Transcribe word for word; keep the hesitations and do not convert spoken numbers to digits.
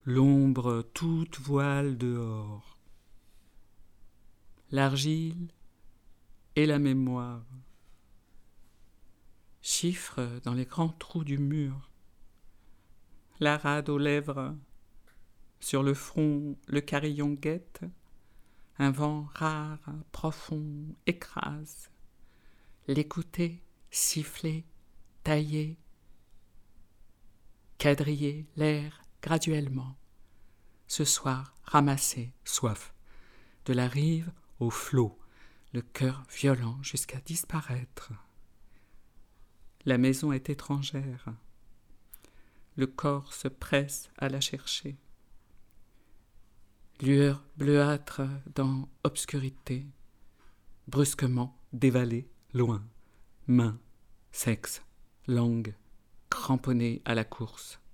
l'ombre toute voile dehors. L'argile et la mémoire. Chiffres dans les grands trous du mur. La rade aux lèvres. Sur le front, le carillon guette. Un vent rare, profond, écrase. L'écouter, siffler, tailler, quadriller l'air graduellement. Ce soir, ramasser, soif, de la rive au flot, le cœur violent jusqu'à disparaître. La maison est étrangère. Le corps se presse à la chercher. Lueur bleuâtre dans obscurité, brusquement dévalée, loin, main, sexe, langue, cramponnée à la course.